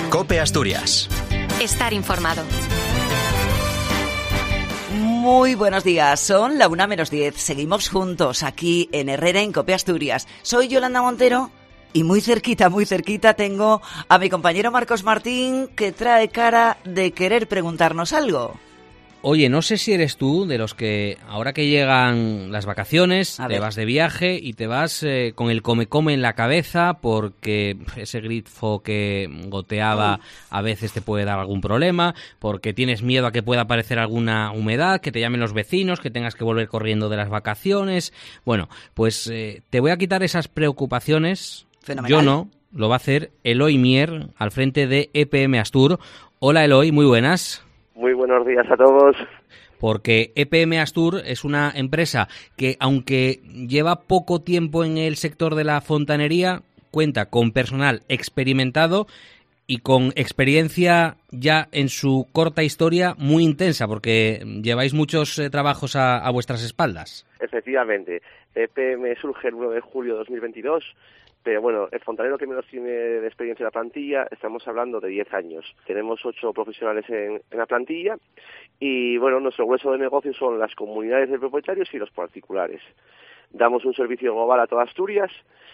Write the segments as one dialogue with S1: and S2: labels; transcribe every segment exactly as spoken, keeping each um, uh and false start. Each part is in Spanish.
S1: COPE Asturias.
S2: Estar informado.
S3: Muy buenos días, son la una menos diez. Seguimos juntos aquí en Herrera, en COPE Asturias. Soy Yolanda Montero y muy cerquita, muy cerquita tengo a mi compañero Marcos Martín, que trae cara de querer preguntarnos algo.
S4: Oye, no sé si eres tú de los que ahora que llegan las vacaciones,
S3: A
S4: te
S3: ver.
S4: vas de viaje y te vas eh, con el come-come en la cabeza porque ese grifo que goteaba a veces te puede dar algún problema, porque tienes miedo a que pueda aparecer alguna humedad, que te llamen los vecinos, que tengas que volver corriendo de las vacaciones. Bueno, pues eh, te voy a quitar esas preocupaciones.
S3: Fenomenal.
S4: Yo no, lo va a hacer Eloy Mier al frente de E P M Astur. Hola Eloy, muy buenas.
S5: Muy buenos días a todos.
S4: Porque E P M Astur es una empresa que, aunque lleva poco tiempo en el sector de la fontanería, cuenta con personal experimentado y con experiencia ya en su corta historia muy intensa, porque lleváis muchos eh, trabajos a, a vuestras espaldas.
S5: Efectivamente, E P M surge el uno de julio de dos mil veintidós, pero bueno, el fontanero que menos tiene de experiencia en la plantilla, estamos hablando de diez años. Tenemos ocho profesionales en, en la plantilla y bueno, nuestro grueso de negocio son las comunidades de propietarios y los particulares. Damos un servicio global a toda Asturias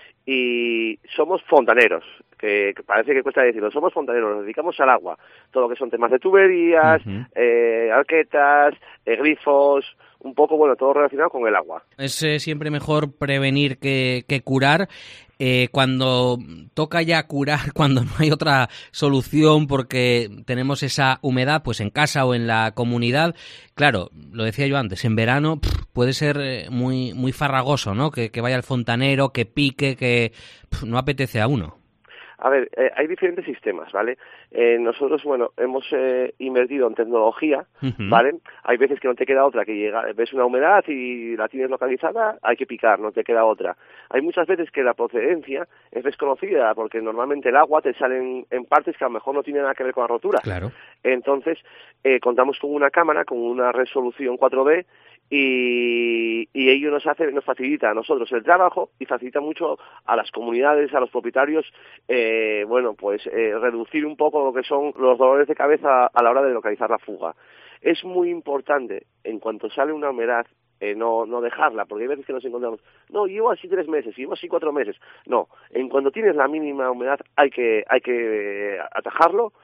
S5: y somos fontaneros, que, que parece que cuesta decirlo, somos fontaneros, nos dedicamos al agua, todo lo que son temas de tuberías, uh-huh. eh, arquetas, eh, grifos, un poco, bueno, todo relacionado con el agua.
S4: Es eh, siempre mejor prevenir que, que curar. Eh, cuando toca ya curar, cuando no hay otra solución porque tenemos esa humedad pues en casa o en la comunidad, claro, lo decía yo antes, en verano pff, puede ser eh, muy muy farragoso, ¿no? Que, que vaya el fontanero, que pique, que pff, no apetece a uno.
S5: A ver, eh, hay diferentes sistemas, ¿vale? Eh, nosotros, bueno, hemos eh, invertido en tecnología, uh-huh. ¿vale? Hay veces que no te queda otra, que llega, ves una humedad y la tienes localizada, hay que picar, no te queda otra. Hay muchas veces que la procedencia es desconocida, porque normalmente el agua te sale en, en partes que a lo mejor no tienen nada que ver con la rotura.
S4: Claro.
S5: Entonces, eh, contamos con una cámara, con una resolución cuatro D, y, y ello nos hace, nos facilita a nosotros el trabajo y facilita mucho a las comunidades, a los propietarios, eh, bueno, pues eh, reducir un poco lo que son los dolores de cabeza a la hora de localizar la fuga. Es muy importante, en cuanto sale una humedad, eh, no, no dejarla, porque hay veces que nos encontramos, no, llevo así tres meses, llevo así cuatro meses. No, en cuanto tienes la mínima humedad hay que, hay que atajarlo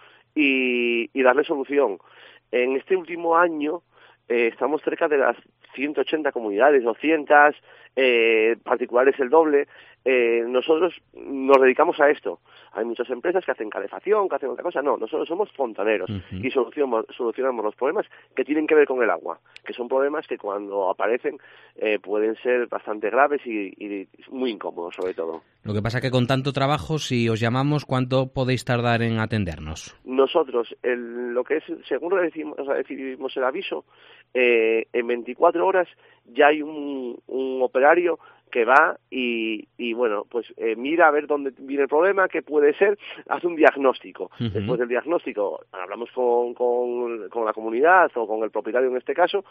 S5: y, y darle solución. En este último año, Eh, estamos cerca de las ciento ochenta comunidades, doscientas, eh, particulares el doble. Eh, nosotros nos dedicamos a esto. Hay muchas empresas que hacen calefacción, que hacen otra cosa. No, nosotros somos fontaneros uh-huh. y solucionamos, solucionamos los problemas que tienen que ver con el agua, que son problemas que cuando aparecen eh, pueden ser bastante graves y, y muy incómodos, sobre todo.
S4: Lo que pasa es que con tanto trabajo, si os llamamos, ¿cuánto podéis tardar en atendernos?
S5: Nosotros, el, lo que es, según recibimos, recibimos el aviso, eh, en veinticuatro horas ya hay un, un operario que va y, y bueno, pues eh, mira a ver dónde viene el problema, qué puede ser, hace un diagnóstico. Uh-huh. Después del diagnóstico hablamos con, con, con la comunidad o con el propietario en este caso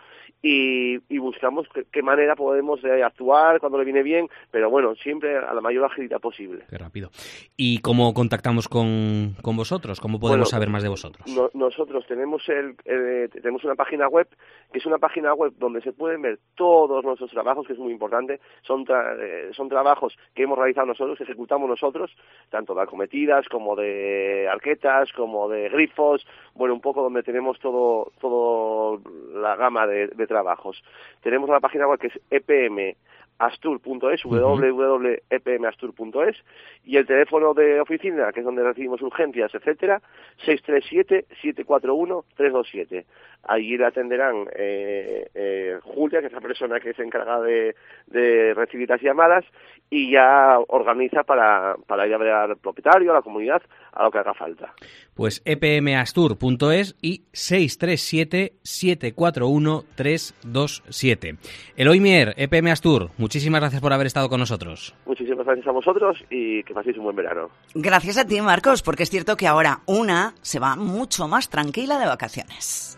S5: y, y buscamos qué, qué manera podemos eh, actuar cuando le viene bien, pero bueno, siempre a la mayor agilidad posible.
S4: Qué rápido. ¿Y cómo contactamos con, con vosotros? ¿Cómo podemos bueno, saber más de vosotros?
S5: No, nosotros tenemos, el, eh, tenemos una página web, que es una página web donde se pueden ver todos nuestros trabajos, que es muy importante. Son Tra- eh, son trabajos que hemos realizado nosotros, que ejecutamos nosotros, tanto de acometidas como de arquetas, como de grifos, bueno, un poco donde tenemos todo, todo la gama de, de trabajos. Tenemos una página web que es e p m astur punto es, uh-huh. doble u doble u doble u punto e p m astur punto es, y el teléfono de oficina, que es donde recibimos urgencias, etcétera, seis tres siete, siete cuatro uno, tres dos siete. Allí le atenderán eh, eh, Julia, que es la persona que se encarga de, de recibir las llamadas, y ya organiza para, para ir a ver al propietario, a la comunidad, a lo que haga falta.
S4: Pues e p m astur punto es y seis tres siete, siete cuatro uno, tres dos siete. Eloy Mier, E P M Astur, muchísimas gracias por haber estado con nosotros.
S5: Muchísimas gracias a vosotros y que paséis un buen verano.
S3: Gracias a ti, Marcos, porque es cierto que ahora una se va mucho más tranquila de vacaciones.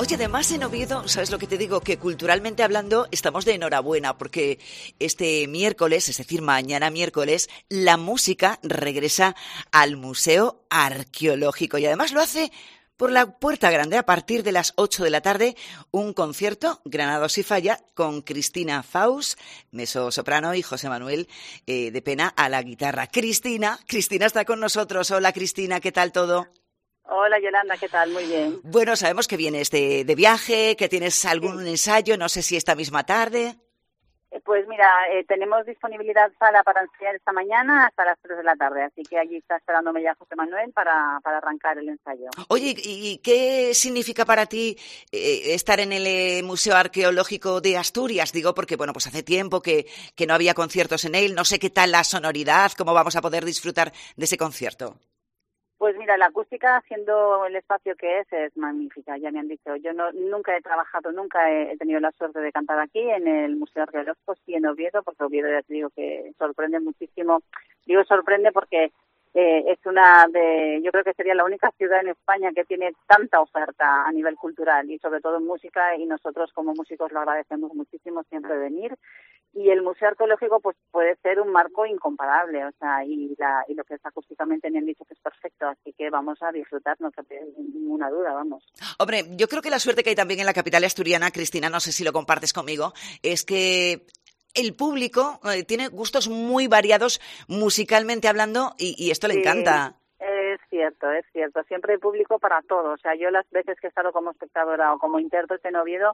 S3: Oye, además en Oviedo, ¿sabes lo que te digo? Que culturalmente hablando estamos de enhorabuena porque este miércoles, es decir, mañana miércoles, la música regresa al Museo Arqueológico y además lo hace por la Puerta Grande a partir de las ocho de la tarde, un concierto, Granados y Falla, con Cristina Faust, mezzosoprano, y José Manuel eh, de Pena a la guitarra. Cristina, Cristina está con nosotros. Hola Cristina, ¿qué tal todo?
S1: Hola Yolanda, ¿qué tal? Muy bien.
S3: Bueno, sabemos que vienes de, de viaje, que tienes algún sí. ensayo, no sé si esta misma tarde.
S1: Pues mira, eh, tenemos disponibilidad sala para ensayar esta mañana hasta las tres de la tarde, así que allí está esperándome ya José Manuel para, para arrancar el ensayo.
S3: Oye, ¿y qué significa para ti eh, estar en el eh, Museo Arqueológico de Asturias? Digo, porque bueno, pues hace tiempo que, que no había conciertos en él, no sé qué tal la sonoridad, cómo vamos a poder disfrutar de ese concierto.
S1: Pues mira, la acústica, siendo el espacio que es, es magnífica, ya me han dicho. Yo no nunca he trabajado, nunca he tenido la suerte de cantar aquí en el Museo Arqueológico, sí en Oviedo, porque Oviedo ya te digo que sorprende muchísimo. Digo sorprende porque eh, es una de, yo creo que sería la única ciudad en España que tiene tanta oferta a nivel cultural y sobre todo en música, y nosotros como músicos lo agradecemos muchísimo siempre venir. Y el Museo Arqueológico pues puede ser un marco incomparable, o sea, y la y lo que es acústicamente me han dicho que es perfecto, así que vamos a disfrutar, no cabe ninguna duda, vamos.
S3: Hombre, yo creo que la suerte que hay también en la capital asturiana, Cristina, no sé si lo compartes conmigo, es que el público eh, tiene gustos muy variados musicalmente hablando y, y esto le
S1: sí.
S3: encanta.
S1: Es cierto, es cierto. Siempre hay público para todo. O sea, yo las veces que he estado como espectadora o como intérprete en Oviedo,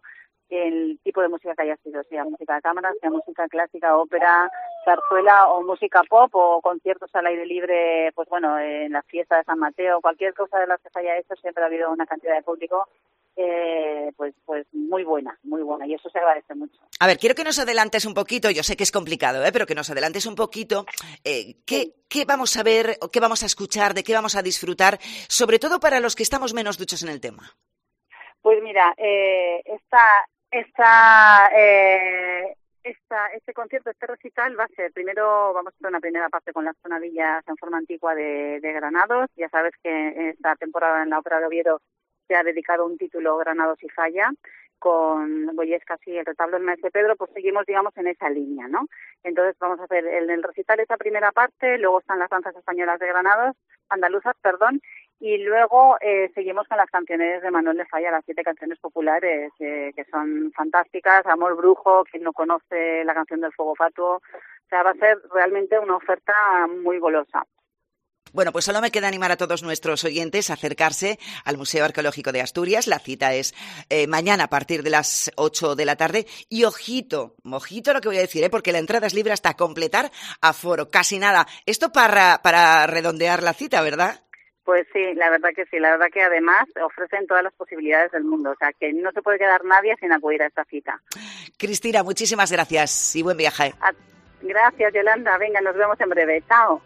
S1: el tipo de música que haya sido, sea música de cámara, sea música clásica, ópera, zarzuela o música pop o conciertos al aire libre, pues bueno, en la fiesta de San Mateo, cualquier cosa de las que se haya hecho, siempre ha habido una cantidad de público eh, pues pues muy buena, muy buena, y eso se agradece mucho.
S3: A ver, quiero que nos adelantes un poquito, yo sé que es complicado, ¿eh? pero que nos adelantes un poquito, eh, ¿qué,
S1: sí.
S3: ¿qué vamos a ver, qué vamos a escuchar, de qué vamos a disfrutar, sobre todo para los que estamos menos duchos en el tema?
S1: Pues mira, eh, esta, esta, eh, esta, este concierto, este recital va a ser, primero vamos a hacer una primera parte con las tonadillas en forma antigua de, de Granados. Ya sabes que esta temporada en la Ópera de Oviedo se ha dedicado un título, Granados y Falla, con Goyescas y el retablo del Maese Pedro, pues seguimos, digamos, en esa línea, ¿no? Entonces vamos a hacer en el recital esa primera parte, luego están las danzas españolas de Granados, andaluzas, perdón, y luego eh, seguimos con las canciones de Manuel de Falla, las siete canciones populares, eh, que son fantásticas, Amor Brujo, quien no conoce la canción del Fuego Fatuo, o sea, va a ser realmente una oferta muy golosa.
S3: Bueno, pues solo me queda animar a todos nuestros oyentes a acercarse al Museo Arqueológico de Asturias. La cita es eh, mañana a partir de las ocho de la tarde. Y ojito, ojito lo que voy a decir, ¿eh? porque la entrada es libre hasta completar aforo, casi nada. Esto para, para redondear la cita, ¿verdad?
S1: Pues sí, la verdad que sí. La verdad que además ofrecen todas las posibilidades del mundo. O sea, que no se puede quedar nadie sin acudir a esta cita.
S3: Cristina, muchísimas gracias y buen viaje.
S1: A- gracias, Yolanda. Venga, nos vemos en breve. Chao.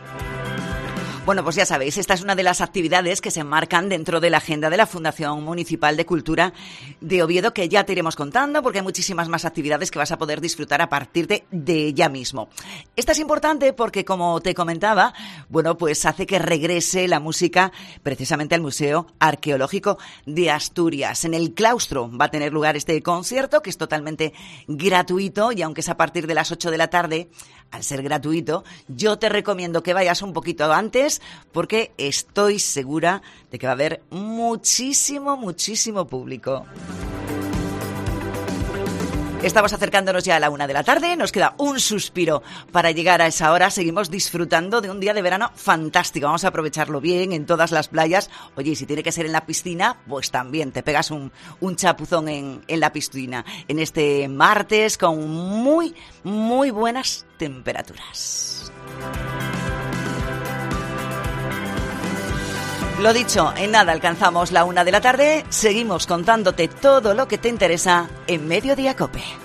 S3: Bueno, pues ya sabéis, esta es una de las actividades que se enmarcan dentro de la agenda de la Fundación Municipal de Cultura de Oviedo, que ya te iremos contando porque hay muchísimas más actividades que vas a poder disfrutar a partir de, de ya mismo. Esta es importante porque, como te comentaba, bueno, pues hace que regrese la música precisamente al Museo Arqueológico de Asturias. En el claustro va a tener lugar este concierto, que es totalmente gratuito, y aunque es a partir de las ocho de la tarde, al ser gratuito, yo te recomiendo que vayas un poquito antes porque estoy segura de que va a haber muchísimo, muchísimo público. Estamos acercándonos ya a la una de la tarde, nos queda un suspiro para llegar a esa hora. Seguimos disfrutando de un día de verano fantástico, vamos a aprovecharlo bien en todas las playas. Oye, y si tiene que ser en la piscina, pues también te pegas un, un chapuzón en, en la piscina en este martes con muy, muy buenas temperaturas. Lo dicho, en nada alcanzamos la una de la tarde. Seguimos contándote todo lo que te interesa en Mediodía Cope.